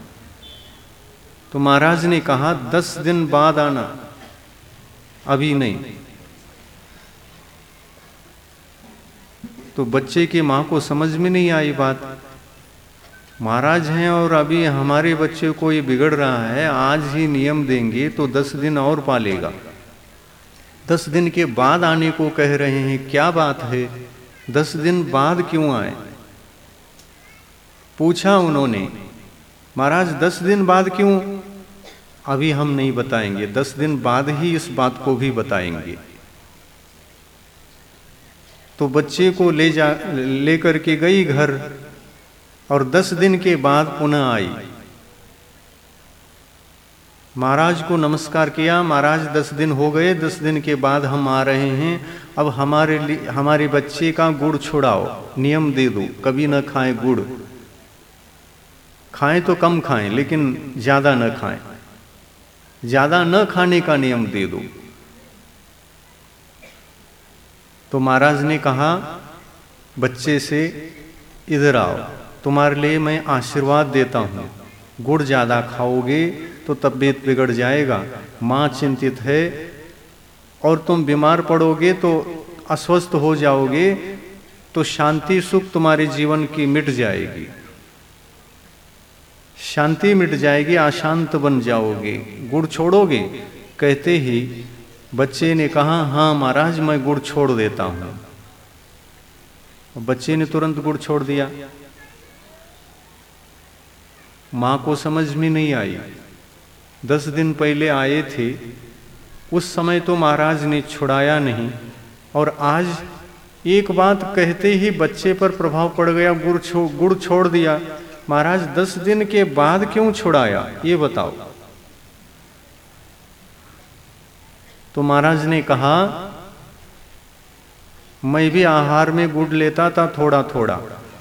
तो महाराज ने कहा 10 दिन बाद आना, अभी नहीं। तो बच्चे की माँ को समझ में नहीं आई बात। महाराज हैं और अभी हमारे बच्चे को ये बिगड़ रहा है, आज ही नियम देंगे तो 10 दिन और पालेगा। 10 दिन के बाद आने को कह रहे हैं, क्या बात है? 10 दिन बाद क्यों आए? पूछा उन्होंने, महाराज 10 दिन बाद क्यों? अभी हम नहीं बताएंगे, 10 दिन बाद ही इस बात को भी बताएंगे। तो बच्चे को ले करके गई घर, और 10 दिन के बाद पुनः आई। महाराज को नमस्कार किया, महाराज 10 दिन हो गए, 10 दिन के बाद हम आ रहे हैं, अब हमारे बच्चे का गुड़ छुड़ाओ, नियम दे दो, कभी न खाएं गुड़, खाएं तो कम खाएं लेकिन ज्यादा न खाएं, ज्यादा न खाने का नियम दे दो। तो महाराज ने कहा बच्चे से, इधर आओ, तुम्हारे लिए मैं आशीर्वाद देता हूं, गुड़ ज्यादा खाओगे तो तबीयत बिगड़ जाएगा, मां चिंतित है, और तुम बीमार पड़ोगे तो अस्वस्थ हो जाओगे, तो शांति सुख तुम्हारे जीवन की मिट जाएगी, शांति मिट जाएगी, अशांत बन जाओगे, गुड़ छोड़ोगे। कहते ही बच्चे ने कहा, हाँ महाराज मैं गुड़ छोड़ देता हूं। बच्चे ने तुरंत गुड़ छोड़ दिया। मां को समझ में नहीं आई, 10 दिन पहले आए थे, उस समय तो महाराज ने छुड़ाया नहीं, और आज एक बात कहते ही बच्चे पर प्रभाव पड़ गया, गुड़ छोड़ दिया। महाराज 10 दिन के बाद क्यों छुड़ाया, ये बताओ। तो महाराज ने कहा, मैं भी आहार में गुड़ लेता था थोड़ा थोड़ा,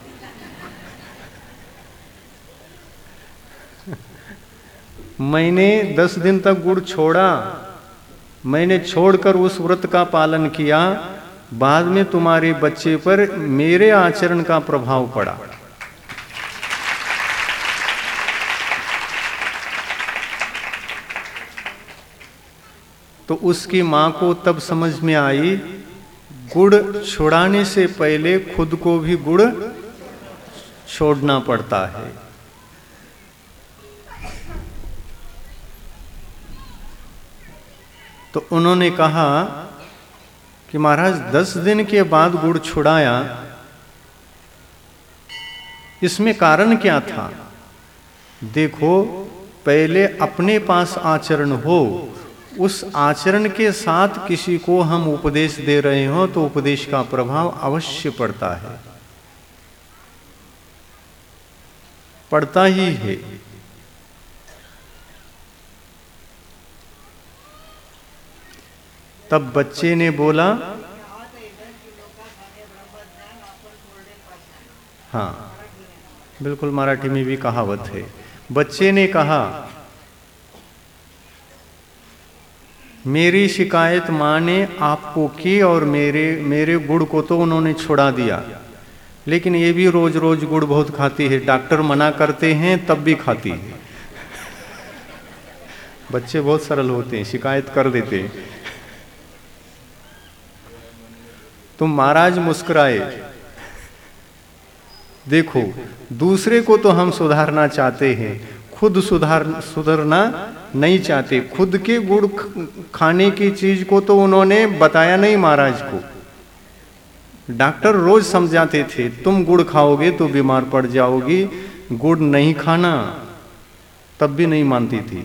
मैंने 10 दिन तक गुड़ छोड़ा, मैंने छोड़कर उस व्रत का पालन किया, बाद में तुम्हारे बच्चे पर मेरे आचरण का प्रभाव पड़ा। तो उसकी मां को तब समझ में आई, गुड़ छुड़ाने से पहले खुद को भी गुड़ छोड़ना पड़ता है। तो उन्होंने कहा कि महाराज 10 दिन के बाद गुड़ छुड़ाया, इसमें कारण क्या था? देखो, पहले अपने पास आचरण हो, उस आचरण के साथ किसी को हम उपदेश दे रहे हो तो उपदेश का प्रभाव अवश्य पड़ता है, पड़ता ही है। तब बच्चे ने बोला, हाँ बिल्कुल, मराठी में भी कहावत है। बच्चे ने कहा, मेरी शिकायत माँ ने आपको की और मेरे गुड़ को तो उन्होंने छुड़ा दिया, लेकिन ये भी रोज रोज गुड़ बहुत खाती है, डॉक्टर मना करते हैं तब भी खाती है। बच्चे बहुत सरल होते हैं, शिकायत कर देते हैं। तो महाराज मुस्कुराए, देखो दूसरे को तो हम सुधारना चाहते हैं, खुद सुधरना नहीं चाहते। खुद के गुड़ खाने की चीज को तो उन्होंने बताया नहीं महाराज को। डॉक्टर रोज समझाते थे, तुम गुड़ खाओगे तो बीमार पड़ जाओगी, गुड़ नहीं खाना, तब भी नहीं मानती थी।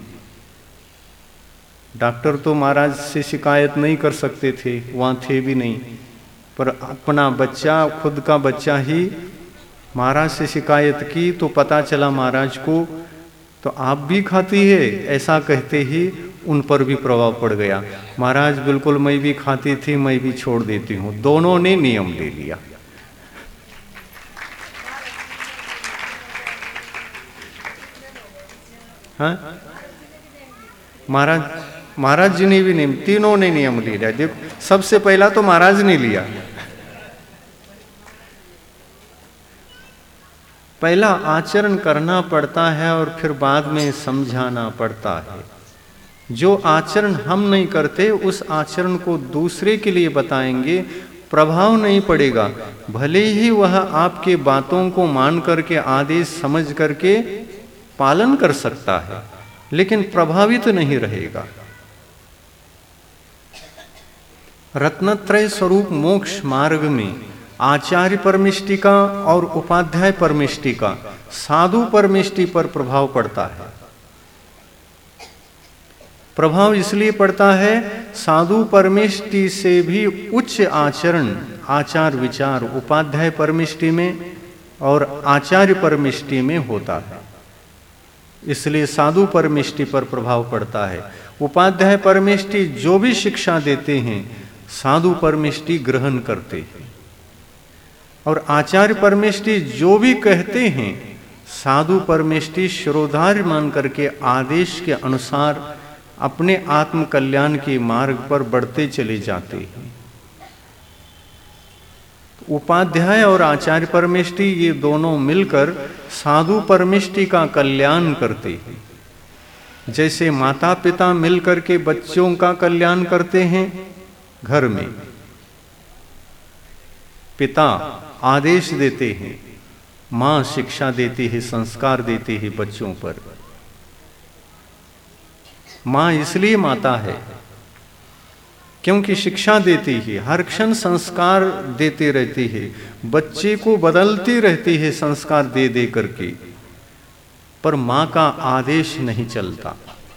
डॉक्टर तो महाराज से शिकायत नहीं कर सकते थे, वहां थे भी नहीं, पर अपना बच्चा, खुद का बच्चा ही महाराज से शिकायत की तो पता चला महाराज को, तो आप भी खाती है, ऐसा कहते ही उन पर भी प्रभाव पड़ गया। महाराज बिल्कुल मैं भी खाती थी, मैं भी छोड़ देती हूँ। दोनों ने नियम ले लिया। हाँ, महाराज जी ने भी नियम, तीनों ने नियम ले लिया। देखो, सबसे पहला तो महाराज ने लिया। पहला आचरण करना पड़ता है और फिर बाद में समझाना पड़ता है। जो आचरण हम नहीं करते, उस आचरण को दूसरे के लिए बताएंगे, प्रभाव नहीं पड़ेगा। भले ही वह आपके बातों को मान करके, आदेश समझ करके पालन कर सकता है, लेकिन प्रभावित नहीं रहेगा। रत्नत्रय स्वरूप मोक्ष मार्ग में आचार्य परमिष्टि और उपाध्याय परमिष्टि का, साधु परमिष्टि पर प्रभाव पड़ता है। प्रभाव इसलिए पड़ता है, साधु परमिष्टि से भी उच्च आचरण आचार विचार उपाध्याय परमिष्टि में और आचार्य परमिष्टि में होता है, इसलिए साधु परमिष्टि पर प्रभाव पड़ता है। उपाध्याय परमिष्टि जो भी शिक्षा देते हैं साधु परमिष्टि ग्रहण करते हैं, और आचार्य परमिष्टि जो भी कहते हैं साधु परमिष्टि शिरोधार्य मान करके आदेश के अनुसार अपने आत्म कल्याण के मार्ग पर बढ़ते चले जाते हैं। उपाध्याय और आचार्य परमिष्टि ये दोनों मिलकर साधु परमिष्टि का कल्याण करते हैं। जैसे माता पिता मिलकर के बच्चों का कल्याण करते हैं घर में, पिता आदेश देते हैं, मां शिक्षा देती है, संस्कार देती है बच्चों पर। मां इसलिए माता है क्योंकि शिक्षा देती है, हर क्षण संस्कार देती रहती है, बच्चे को बदलती रहती है संस्कार दे दे करके, पर मां का आदेश नहीं चलता।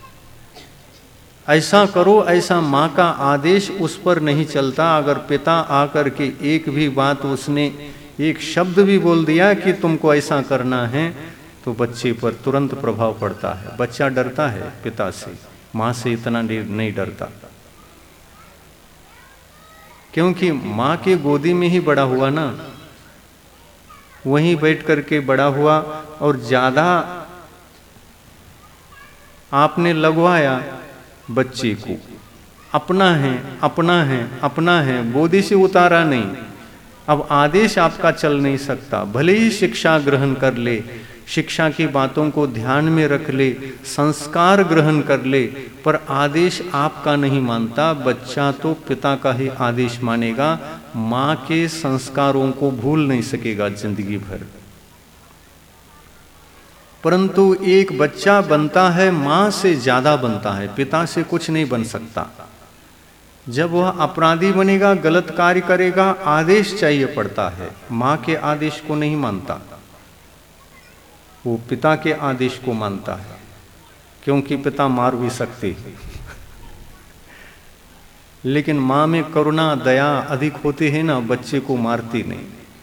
ऐसा करो ऐसा मां का आदेश उस पर नहीं चलता। अगर पिता आकर के एक भी बात, उसने एक शब्द भी बोल दिया कि तुमको ऐसा करना है, तो बच्चे पर तुरंत प्रभाव पड़ता है। बच्चा डरता है पिता से, मां से इतना नहीं डरता, क्योंकि मां के गोदी में ही बड़ा हुआ ना, वहीं बैठ करके बड़ा हुआ, और ज्यादा आपने लगवाया बच्चे को, अपना है अपना है अपना है, गोदी से उतारा नहीं। अब आदेश आपका चल नहीं सकता, भले ही शिक्षा ग्रहण कर ले, शिक्षा की बातों को ध्यान में रख ले, संस्कार ग्रहण कर ले, पर आदेश आपका नहीं मानता। बच्चा तो पिता का ही आदेश मानेगा, मां के संस्कारों को भूल नहीं सकेगा जिंदगी भर। परंतु एक बच्चा बनता है मां से ज्यादा बनता है, पिता से कुछ नहीं बन सकता। जब वह अपराधी बनेगा, गलत कार्य करेगा, आदेश चाहिए पड़ता है, मां के आदेश को नहीं मानता, वो पिता के आदेश को मानता है, क्योंकि पिता मार भी सकते हैं। लेकिन मां में करुणा दया अधिक होते हैं ना, बच्चे को मारती नहीं,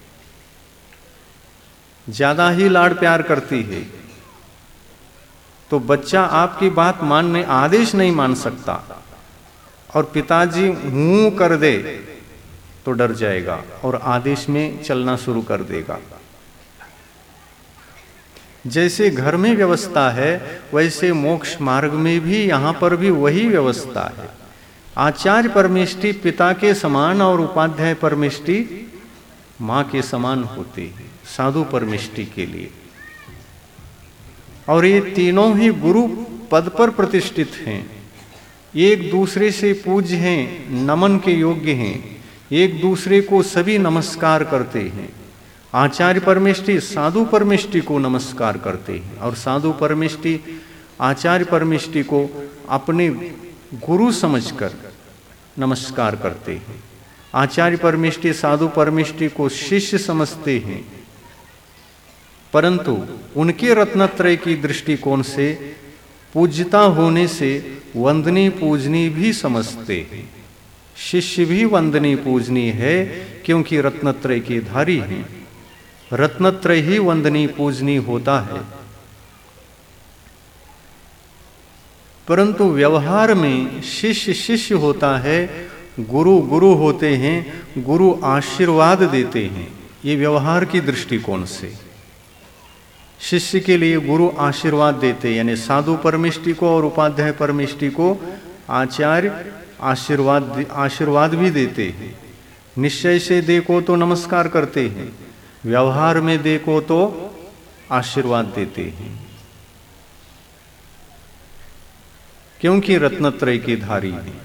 ज्यादा ही लाड़ प्यार करती है। तो बच्चा आपकी बात मानने, आदेश नहीं मान सकता, और पिताजी हूं कर दे तो डर जाएगा और आदेश में चलना शुरू कर देगा। जैसे घर में व्यवस्था है, वैसे मोक्ष मार्ग में भी यहां पर भी वही व्यवस्था है। आचार्य परमिष्टि पिता के समान और उपाध्याय परमिष्टि मां के समान होते हैं साधु परमिष्टि के लिए। और ये तीनों ही गुरु पद पर प्रतिष्ठित हैं, एक दूसरे से पूज्य हैं, नमन के योग्य हैं, एक दूसरे को सभी नमस्कार करते हैं। आचार्य परमिष्टि साधु परमिष्टि को नमस्कार करते हैं, और साधु परमिष्टि आचार्य परमिष्टि को अपने गुरु समझकर नमस्कार करते हैं। आचार्य परमिष्टि साधु परमिष्टि को शिष्य समझते हैं, परंतु उनके रत्नत्रय की दृष्टिकोण से पूज्यता होने से वंदनीय पूजनीय भी समझते हैं। शिष्य भी वंदनीय पूजनीय है, क्योंकि रत्नत्रय के धारी हैं। रत्नत्रय ही वंदनीय पूजनीय होता है। परंतु व्यवहार में शिष्य शिष्य होता है, गुरु गुरु होते हैं, गुरु आशीर्वाद देते हैं। ये व्यवहार की दृष्टिकोण से शिष्य के लिए गुरु आशीर्वाद देते, यानी साधु परमिष्टि को और उपाध्याय परमिष्टि को आचार्य आशीर्वाद भी देते हैं। निश्चय से देखो तो नमस्कार करते हैं, व्यवहार में देखो तो आशीर्वाद देते हैं, क्योंकि रत्नत्रय की धारी है।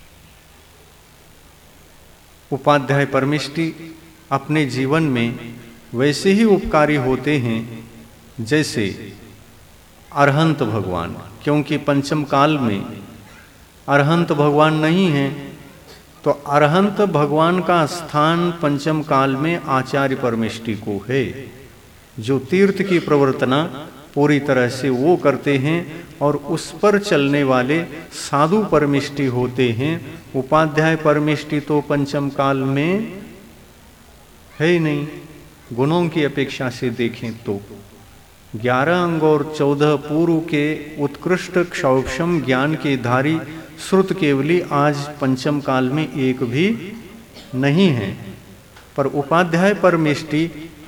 उपाध्याय परमिष्टि अपने जीवन में वैसे ही उपकारी होते हैं जैसे अरहंत भगवान, क्योंकि पंचम काल में अरहंत भगवान नहीं है, तो अरहंत भगवान का स्थान पंचम काल में आचार्य परमिष्टि को है, जो तीर्थ की प्रवर्तना पूरी तरह से वो करते हैं और उस पर चलने वाले साधु परमिष्टि होते हैं। उपाध्याय परमिष्टि तो पंचम काल में है ही नहीं। गुणों की अपेक्षा से देखें तो 11 अंग और 14 पूर्व के उत्कृष्ट क्षौक्षम ज्ञान के धारी श्रुत केवली आज पंचम काल में एक भी नहीं है। पर उपाध्याय परमेष्टि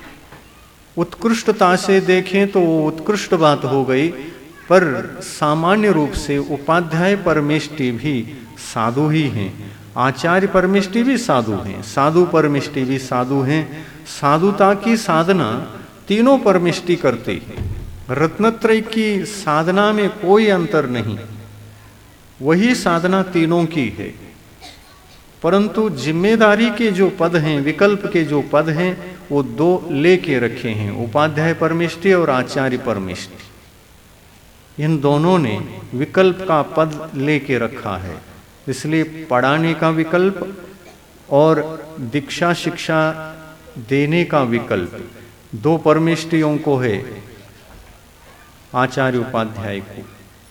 उत्कृष्टता से देखें तो वो उत्कृष्ट बात हो गई, पर सामान्य रूप से उपाध्याय परमेष्टि भी साधु ही हैं, आचार्य परमेष्टि भी साधु हैं, साधु परमेष्टि भी साधु हैं। साधुता की साधना तीनों परमेष्टि करते हैं। रत्नत्रय की साधना में कोई अंतर नहीं, वही साधना तीनों की है। परंतु जिम्मेदारी के जो पद हैं, विकल्प के जो पद हैं, वो दो लेके रखे हैं, उपाध्याय परमेष्टि और आचार्य परमेष्टि। इन दोनों ने विकल्प का पद लेके रखा है। इसलिए पढ़ाने का विकल्प और दीक्षा शिक्षा देने का विकल्प दो परमेष्टियों को है, आचार्य उपाध्याय को।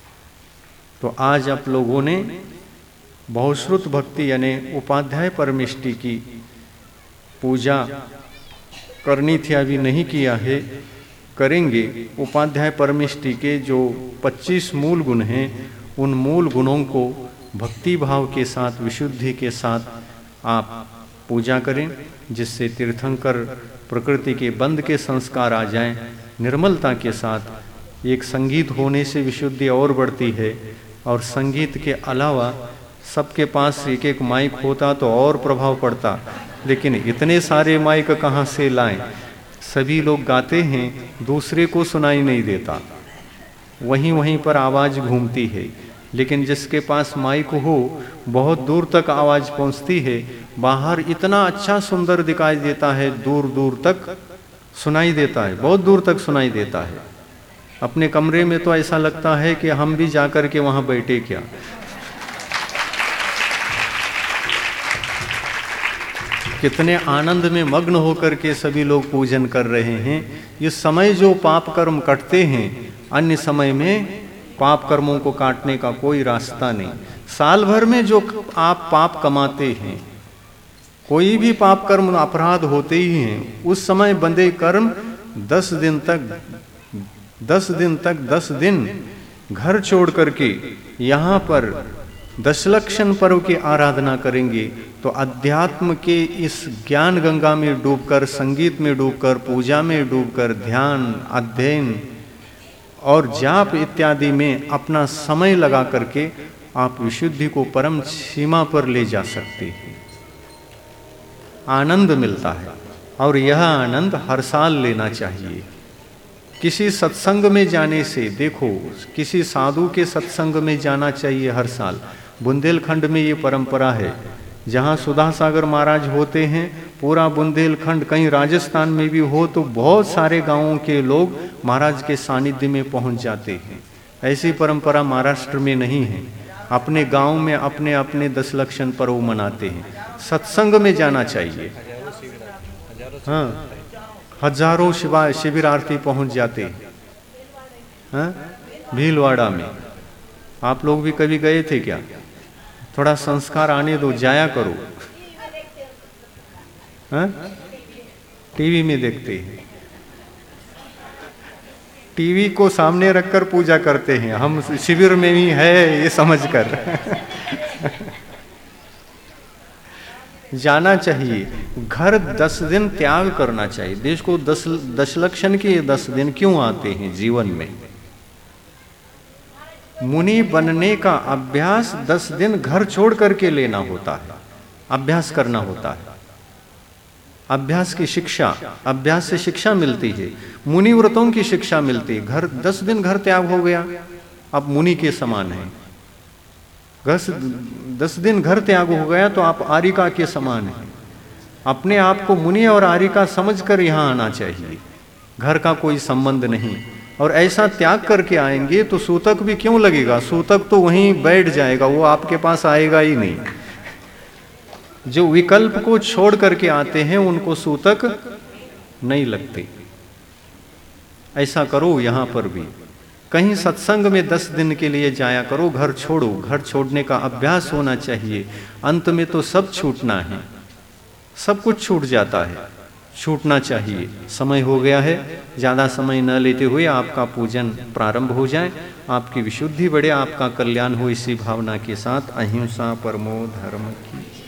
तो आज आप लोगों ने बहुश्रुत भक्ति यानी उपाध्याय परमेष्टि की पूजा करनी थी, अभी नहीं किया है, करेंगे। उपाध्याय परमेष्टि के जो 25 मूल गुण हैं, उन मूल गुणों को भक्ति भाव के साथ, विशुद्धि के साथ आप पूजा करें, जिससे तीर्थंकर प्रकृति के बंध के संस्कार आ जाएं। निर्मलता के साथ एक संगीत होने से विशुद्धि और बढ़ती है, और संगीत के अलावा सबके पास एक एक माइक होता तो और प्रभाव पड़ता, लेकिन इतने सारे माइक कहाँ से लाएं? सभी लोग गाते हैं, दूसरे को सुनाई नहीं देता, वहीं पर आवाज़ घूमती है। लेकिन जिसके पास माइक हो, बहुत दूर तक आवाज़ पहुँचती है, बाहर इतना अच्छा सुंदर दिखाई देता है, दूर दूर तक सुनाई देता है, बहुत दूर तक सुनाई देता है। अपने कमरे में तो ऐसा लगता है कि हम भी जाकर के वहाँ बैठे क्या। कितने आनंद में मग्न होकर के सभी लोग पूजन कर रहे हैं। इस समय जो पाप कर्म कटते हैं, अन्य समय में पाप कर्मों को काटने का कोई रास्ता नहीं। साल भर में जो आप पाप कमाते हैं, कोई भी पाप कर्म अपराध होते ही हैं, उस समय बंधे कर्म 10 दिन घर छोड़ करके यहाँ पर दशलक्षण पर्व की आराधना करेंगे, तो अध्यात्म के इस ज्ञान गंगा में डूबकर, संगीत में डूबकर, पूजा में डूबकर, ध्यान, अध्ययन और जाप इत्यादि में अपना समय लगा करके आप विशुद्धि को परम सीमा पर ले जा सकते हैं। आनंद मिलता है, और यह आनंद हर साल लेना चाहिए। किसी सत्संग में जाने से, देखो, किसी साधु के सत्संग में जाना चाहिए हर साल। बुंदेलखंड में ये परंपरा है, जहाँ सुधा सागर महाराज होते हैं, पूरा बुंदेलखंड, कहीं राजस्थान में भी हो तो बहुत सारे गांवों के लोग महाराज के सानिध्य में पहुंच जाते हैं। ऐसी परंपरा महाराष्ट्र में नहीं है। अपने गांव में अपने अपने दशलक्षण पर्व मनाते हैं। सत्संग में जाना चाहिए। हाँ, हजारों शिविरार्थी पहुंच जाते हैं। हाँ, भीलवाड़ा में आप लोग भी कभी गए थे क्या? थोड़ा संस्कार आने दो, जाया करो। हाँ? टीवी में देखते हैं, टीवी को सामने रखकर पूजा करते हैं। हम शिविर में भी है ये समझकर जाना चाहिए। घर 10 दिन त्याग करना चाहिए। देश को दशलक्षण के 10 दिन क्यों आते हैं जीवन में? मुनि बनने का अभ्यास 10 दिन घर छोड़ करके लेना होता है, अभ्यास करना होता है। अभ्यास की शिक्षा, अभ्यास से शिक्षा मिलती है, मुनि व्रतों की शिक्षा मिलती है। घर 10 दिन घर त्याग हो गया, अब मुनि के समान है। 10 दिन घर त्याग हो गया तो आप आरिका के समान है। अपने आप को मुनि और आरिका समझकर यहाँ आना चाहिए, घर का कोई संबंध नहीं। और ऐसा त्याग करके आएंगे तो सूतक भी क्यों लगेगा? सूतक तो वहीं बैठ जाएगा, वो आपके पास आएगा ही नहीं। जो विकल्प को छोड़ करके आते हैं उनको सूतक नहीं लगते। ऐसा करो, यहाँ पर भी कहीं सत्संग में 10 दिन के लिए जाया करो, घर छोड़ो। घर छोड़ने का अभ्यास होना चाहिए। अंत में तो सब छूटना है, सब कुछ छूट जाता है। छूटना चाहिए। समय हो गया है, ज़्यादा समय न लेते हुए आपका पूजन प्रारंभ हो जाए, आपकी विशुद्धि बढ़े, आपका कल्याण हो, इसी भावना के साथ अहिंसा परमो धर्म की